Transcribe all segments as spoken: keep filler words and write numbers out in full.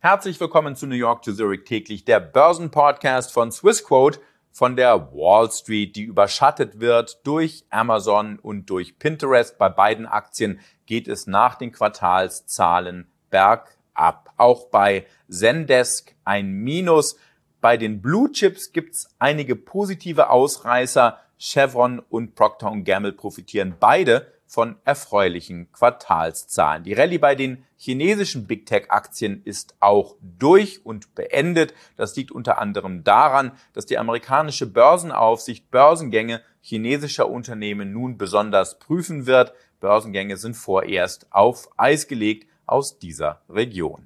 Herzlich willkommen zu New York to Zurich täglich, der Börsenpodcast von Swissquote von der Wall Street, die überschattet wird durch Amazon und durch Pinterest. Bei beiden Aktien geht es nach den Quartalszahlen bergab. Auch bei Zendesk ein Minus. Bei den Blue Chips gibt es einige positive Ausreißer. Chevron und Procter und Gamble profitieren beide von erfreulichen Quartalszahlen. Die Rallye bei den chinesischen Big Tech Aktien ist auch durch und beendet. Das liegt unter anderem daran, dass die amerikanische Börsenaufsicht Börsengänge chinesischer Unternehmen nun besonders prüfen wird. Börsengänge sind vorerst auf Eis gelegt aus dieser Region.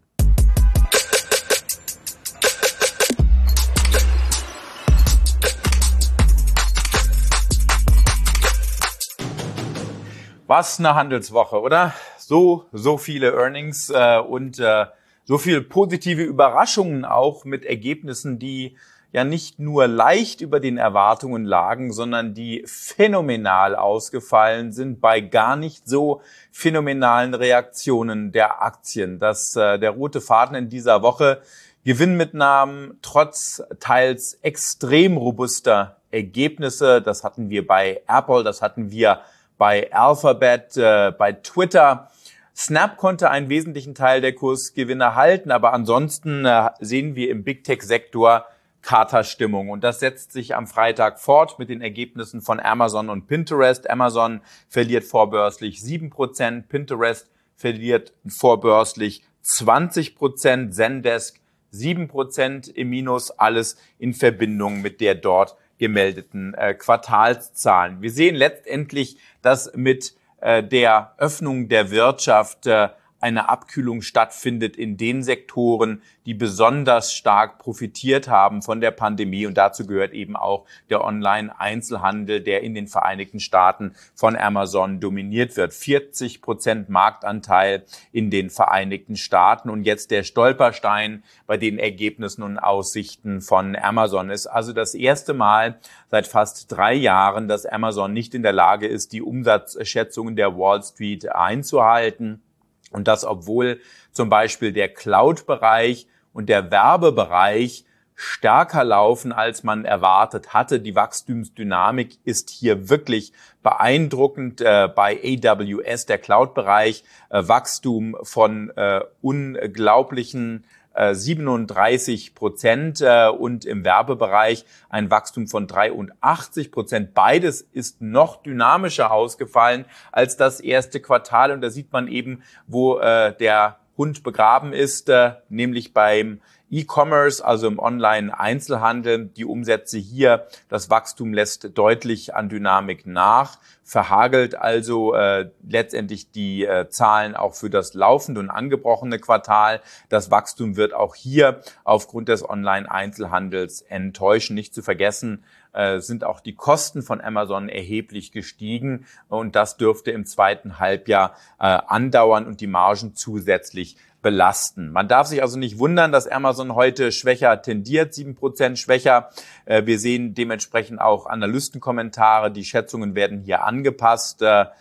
Was eine Handelswoche, oder? So, so viele Earnings äh, und äh, so viele positive Überraschungen auch mit Ergebnissen, die ja nicht nur leicht über den Erwartungen lagen, sondern die phänomenal ausgefallen sind bei gar nicht so phänomenalen Reaktionen der Aktien. Das äh, der rote Faden in dieser Woche: Gewinnmitnahmen trotz teils extrem robuster Ergebnisse. Das hatten wir bei Apple, das hatten wir bei Alphabet, äh, bei Twitter. Snap konnte einen wesentlichen Teil der Kursgewinne halten, aber ansonsten äh, sehen wir im Big Tech-Sektor Katerstimmung. Und das setzt sich am Freitag fort mit den Ergebnissen von Amazon und Pinterest. Amazon verliert vorbörslich sieben Prozent, Pinterest verliert vorbörslich zwanzig Prozent, Zendesk sieben Prozent im Minus, alles in Verbindung mit der dort gemeldeten äh, Quartalszahlen. Wir sehen letztendlich, dass mit äh, der Öffnung der Wirtschaft äh, eine Abkühlung stattfindet in den Sektoren, die besonders stark profitiert haben von der Pandemie. Und dazu gehört eben auch der Online-Einzelhandel, der in den Vereinigten Staaten von Amazon dominiert wird. vierzig Prozent Marktanteil in den Vereinigten Staaten. Und jetzt der Stolperstein bei den Ergebnissen und Aussichten von Amazon ist also das erste Mal seit fast drei Jahren, dass Amazon nicht in der Lage ist, die Umsatzschätzungen der Wall Street einzuhalten. Und das, obwohl zum Beispiel der Cloud-Bereich und der Werbebereich stärker laufen, als man erwartet hatte. Die Wachstumsdynamik ist hier wirklich beeindruckend. Äh, bei A W S, der Cloud-Bereich, äh, Wachstum von äh, unglaublichen siebenunddreißig Prozent äh, und im Werbebereich ein Wachstum von dreiundachtzig Prozent. Beides ist noch dynamischer ausgefallen als das erste Quartal. Und da sieht man eben, wo äh, der Hund begraben ist, äh, nämlich beim E-Commerce, also im Online-Einzelhandel. Die Umsätze hier, das Wachstum lässt deutlich an Dynamik nach, verhagelt also äh, letztendlich die äh, Zahlen auch für das laufende und angebrochene Quartal. Das Wachstum wird auch hier aufgrund des Online-Einzelhandels enttäuschen. Nicht zu vergessen äh, sind auch die Kosten von Amazon erheblich gestiegen und das dürfte im zweiten Halbjahr äh, andauern und die Margen zusätzlich belasten. Man darf sich also nicht wundern, dass Amazon heute schwächer tendiert, sieben Prozent schwächer. Wir sehen dementsprechend auch Analystenkommentare. Die Schätzungen werden hier angepasst.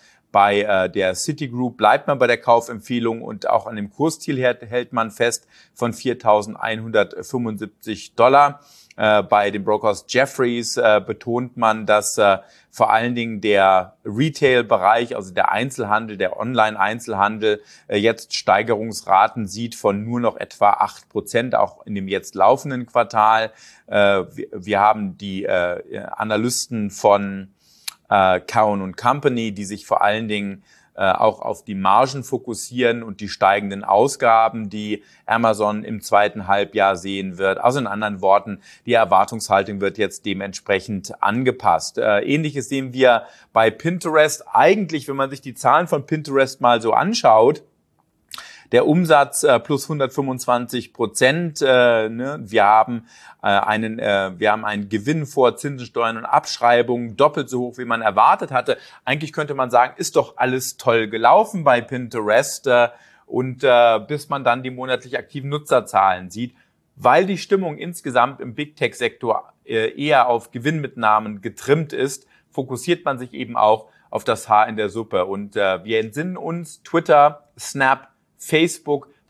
Bei der Citigroup bleibt man bei der Kaufempfehlung und auch an dem Kursziel hält man fest von viertausendeinhundertfünfundsiebzig Dollar. Äh, bei den Brokers Jefferies äh, betont man, dass äh, vor allen Dingen der Retail-Bereich, also der Einzelhandel, der Online-Einzelhandel, äh, jetzt Steigerungsraten sieht von nur noch etwa acht Prozent, auch in dem jetzt laufenden Quartal. Äh, wir, wir haben die äh, Analysten von äh, Cowen und Company, die sich vor allen Dingen auch auf die Margen fokussieren und die steigenden Ausgaben, die Amazon im zweiten Halbjahr sehen wird. Also in anderen Worten, die Erwartungshaltung wird jetzt dementsprechend angepasst. Ähnliches sehen wir bei Pinterest. Eigentlich, wenn man sich die Zahlen von Pinterest mal so anschaut, der Umsatz äh, plus hundertfünfundzwanzig Prozent. Äh, ne? Wir haben äh, einen, äh, wir haben einen Gewinn vor Zinsen, Steuern und Abschreibungen doppelt so hoch, wie man erwartet hatte. Eigentlich könnte man sagen, ist doch alles toll gelaufen bei Pinterest. Äh, und äh, bis man dann die monatlich aktiven Nutzerzahlen sieht, weil die Stimmung insgesamt im Big Tech Sektor äh, eher auf Gewinnmitnahmen getrimmt ist, fokussiert man sich eben auch auf das Haar in der Suppe. Und äh, wir entsinnen uns, Twitter, Snap, Facebook,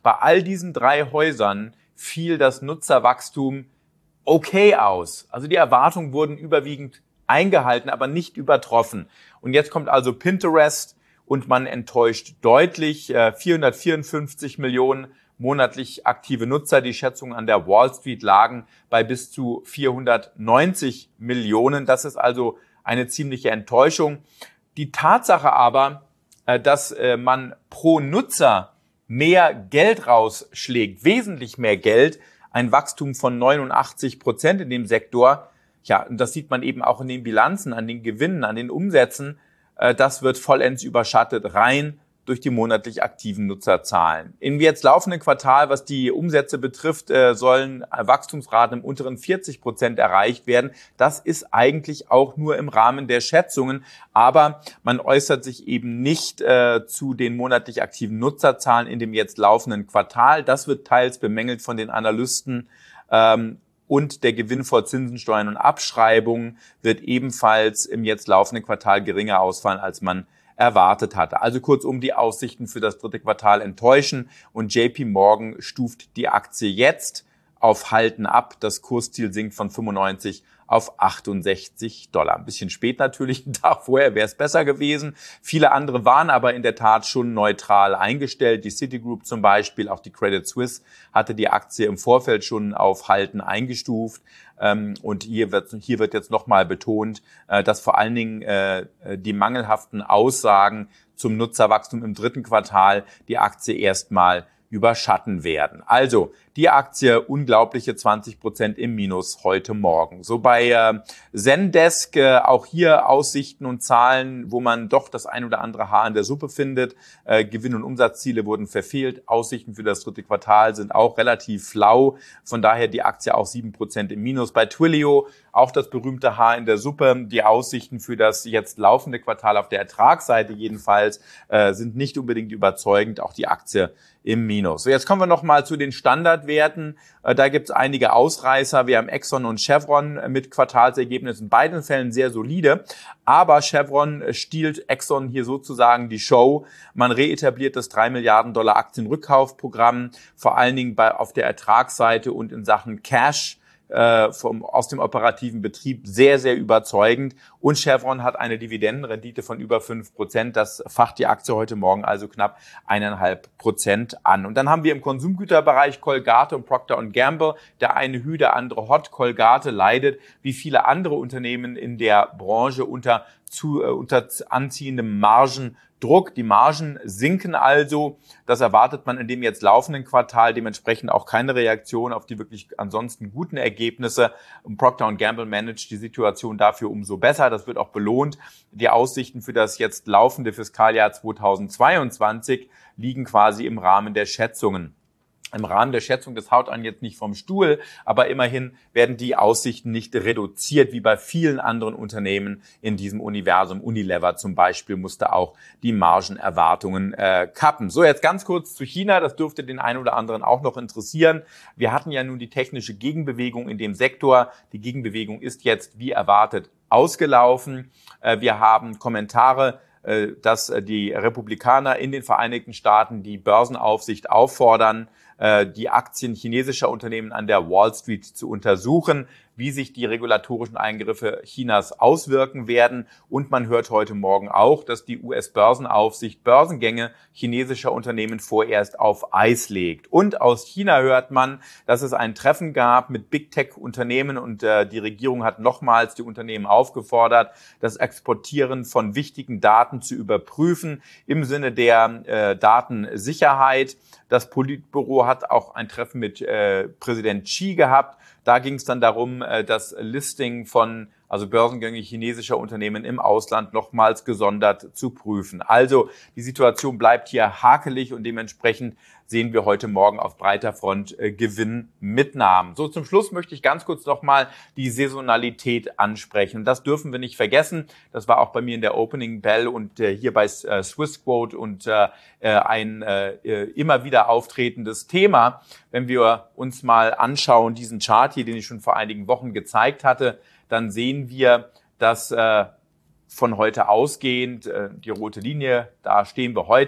bei all diesen drei Häusern fiel das Nutzerwachstum okay aus. Also die Erwartungen wurden überwiegend eingehalten, aber nicht übertroffen. Und jetzt kommt also Pinterest und man enttäuscht deutlich. vierhundertvierundfünfzig Millionen monatlich aktive Nutzer. Die Schätzungen an der Wall Street lagen bei bis zu vierhundertneunzig Millionen. Das ist also eine ziemliche Enttäuschung. Die Tatsache aber, dass man pro Nutzer mehr Geld rausschlägt, wesentlich mehr Geld, ein Wachstum von neunundachtzig Prozent in dem Sektor. Ja, und das sieht man eben auch in den Bilanzen, an den Gewinnen, an den Umsätzen. Das wird vollends überschattet, rein durch die monatlich aktiven Nutzerzahlen. Im jetzt laufenden Quartal, was die Umsätze betrifft, sollen Wachstumsraten im unteren vierzig Prozent erreicht werden. Das ist eigentlich auch nur im Rahmen der Schätzungen, aber man äußert sich eben nicht äh, zu den monatlich aktiven Nutzerzahlen in dem jetzt laufenden Quartal. Das wird teils bemängelt von den Analysten. Ähm, Und der Gewinn vor Zinsen, Steuern und Abschreibungen wird ebenfalls im jetzt laufenden Quartal geringer ausfallen, als man erwartet hatte. Also kurzum, die Aussichten für das dritte Quartal enttäuschen und J P Morgan stuft die Aktie jetzt auf Halten ab. Das Kursziel sinkt von fünfundneunzig auf achtundsechzig Dollar. Ein bisschen spät natürlich, einen Tag vorher wäre es besser gewesen. Viele andere waren aber in der Tat schon neutral eingestellt. Die Citigroup zum Beispiel, auch die Credit Suisse hatte die Aktie im Vorfeld schon auf Halten eingestuft. Und hier wird, hier wird jetzt nochmal betont, dass vor allen Dingen die mangelhaften Aussagen zum Nutzerwachstum im dritten Quartal die Aktie erstmal überschatten werden. Also die Aktie unglaubliche zwanzig Prozent im Minus heute Morgen. So bei äh, Zendesk äh, auch hier Aussichten und Zahlen, wo man doch das ein oder andere Haar in der Suppe findet. Äh, Gewinn- und Umsatzziele wurden verfehlt. Aussichten für das dritte Quartal sind auch relativ flau. Von daher die Aktie auch sieben Prozent im Minus. Bei Twilio auch das berühmte Haar in der Suppe. Die Aussichten für das jetzt laufende Quartal auf der Ertragsseite jedenfalls äh, sind nicht unbedingt überzeugend. Auch die Aktie im Minus. So, jetzt kommen wir nochmal zu den Standardwerten. Da gibt es einige Ausreißer. Wir haben Exxon und Chevron mit Quartalsergebnissen, in beiden Fällen sehr solide. Aber Chevron stiehlt Exxon hier sozusagen die Show. Man reetabliert das drei Milliarden Dollar Aktienrückkaufprogramm, vor allen Dingen bei, auf der Ertragsseite und in Sachen Cash. Äh, vom, aus dem operativen Betrieb sehr, sehr überzeugend. Und Chevron hat eine Dividendenrendite von über fünf Prozent. Das facht die Aktie heute Morgen also knapp eineinhalb Prozent an. Und dann haben wir im Konsumgüterbereich Colgate und Procter und Gamble. Der eine Hü, der andere Hot. Colgate leidet, wie viele andere Unternehmen in der Branche, unter, zu, äh, unter anziehendem Margen. Druck. Die Margen sinken also. Das erwartet man in dem jetzt laufenden Quartal. Dementsprechend auch keine Reaktion auf die wirklich ansonsten guten Ergebnisse. Procter und Gamble managt die Situation dafür umso besser. Das wird auch belohnt. Die Aussichten für das jetzt laufende Fiskaljahr zweitausendzweiundzwanzig liegen quasi im Rahmen der Schätzungen. Im Rahmen der Schätzung, das haut einen jetzt nicht vom Stuhl, aber immerhin werden die Aussichten nicht reduziert, wie bei vielen anderen Unternehmen in diesem Universum. Unilever zum Beispiel musste auch die Margenerwartungen äh, kappen. So, jetzt ganz kurz zu China, das dürfte den einen oder anderen auch noch interessieren. Wir hatten ja nun die technische Gegenbewegung in dem Sektor. Die Gegenbewegung ist jetzt, wie erwartet, ausgelaufen. Äh, wir haben Kommentare, äh, dass die Republikaner in den Vereinigten Staaten die Börsenaufsicht auffordern, die Aktien chinesischer Unternehmen an der Wall Street zu untersuchen, wie sich die regulatorischen Eingriffe Chinas auswirken werden. Und man hört heute Morgen auch, dass die U S-Börsenaufsicht Börsengänge chinesischer Unternehmen vorerst auf Eis legt. Und aus China hört man, dass es ein Treffen gab mit Big Tech-Unternehmen und äh, die Regierung hat nochmals die Unternehmen aufgefordert, das Exportieren von wichtigen Daten zu überprüfen im Sinne der äh, Datensicherheit. Das Politbüro hat auch ein Treffen mit äh, Präsident Xi gehabt. Da ging es dann darum, äh, das Listing von also Börsengänge chinesischer Unternehmen im Ausland nochmals gesondert zu prüfen. Also die Situation bleibt hier hakelig und dementsprechend sehen wir heute Morgen auf breiter Front äh, Gewinnmitnahmen. So, zum Schluss möchte ich ganz kurz nochmal die Saisonalität ansprechen. Und das dürfen wir nicht vergessen. Das war auch bei mir in der Opening Bell und äh, hier bei äh, Swissquote und äh, ein äh, immer wieder auftretendes Thema. Wenn wir uns mal anschauen, diesen Chart hier, den ich schon vor einigen Wochen gezeigt hatte, dann sehen wir, dass äh, von heute ausgehend, äh, die rote Linie, da stehen wir heute,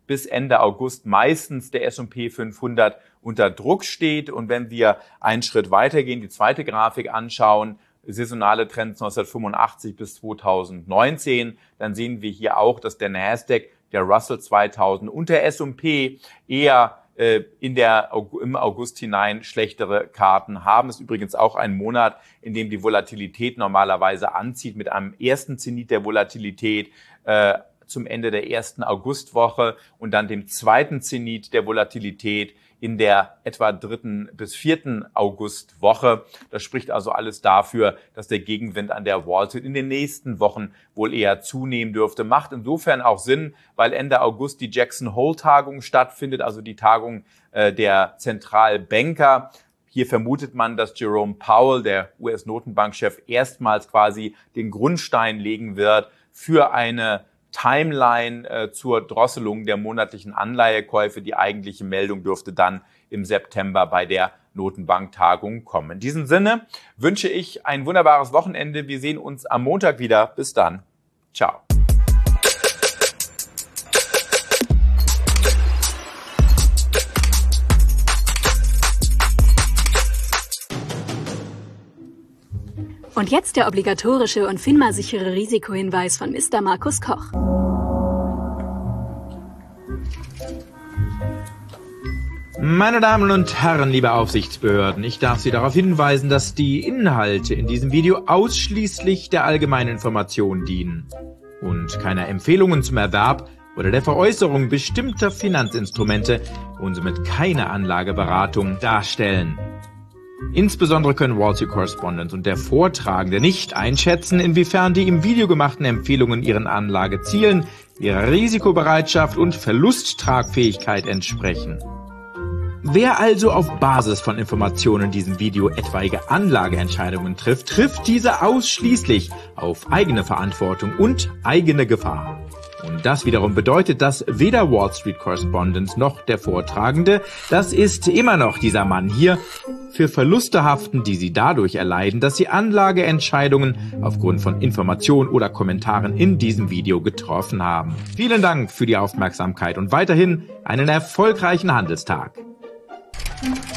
bis Ende August meistens der S und P fünfhundert unter Druck steht. Und wenn wir einen Schritt weitergehen, die zweite Grafik anschauen, saisonale Trends neunzehnhundertfünfundachtzig bis zweitausendneunzehn, dann sehen wir hier auch, dass der Nasdaq, der Russell zweitausend und der S und P eher äh, in der, im August hinein schlechtere Karten haben. Es ist übrigens auch ein Monat, in dem die Volatilität normalerweise anzieht, mit einem ersten Zenit der Volatilität äh, zum Ende der ersten Augustwoche und dann dem zweiten Zenit der Volatilität in der etwa dritten bis vierten Augustwoche. Das spricht also alles dafür, dass der Gegenwind an der Wall Street in den nächsten Wochen wohl eher zunehmen dürfte. Macht insofern auch Sinn, weil Ende August die Jackson Hole-Tagung stattfindet, also die Tagung äh, der Zentralbanker. Hier vermutet man, dass Jerome Powell, der U S-Notenbankchef, erstmals quasi den Grundstein legen wird für eine Timeline äh, zur Drosselung der monatlichen Anleihekäufe. Die eigentliche Meldung dürfte dann im September bei der Notenbanktagung kommen. In diesem Sinne wünsche ich ein wunderbares Wochenende. Wir sehen uns am Montag wieder. Bis dann. Ciao. Und jetzt der obligatorische und FINMA-sichere Risikohinweis von Mister Markus Koch. Meine Damen und Herren, liebe Aufsichtsbehörden, ich darf Sie darauf hinweisen, dass die Inhalte in diesem Video ausschließlich der allgemeinen Information dienen und keiner Empfehlungen zum Erwerb oder der Veräußerung bestimmter Finanzinstrumente und somit keine Anlageberatung darstellen. Insbesondere können Wall Street Correspondent und der Vortragende nicht einschätzen, inwiefern die im Video gemachten Empfehlungen ihren Anlagezielen, ihrer Risikobereitschaft und Verlusttragfähigkeit entsprechen. Wer also auf Basis von Informationen in diesem Video etwaige Anlageentscheidungen trifft, trifft diese ausschließlich auf eigene Verantwortung und eigene Gefahr. Und das wiederum bedeutet, dass weder Wall Street Correspondent noch der Vortragende, das ist immer noch dieser Mann hier, für Verluste haften, die sie dadurch erleiden, dass sie Anlageentscheidungen aufgrund von Informationen oder Kommentaren in diesem Video getroffen haben. Vielen Dank für die Aufmerksamkeit und weiterhin einen erfolgreichen Handelstag.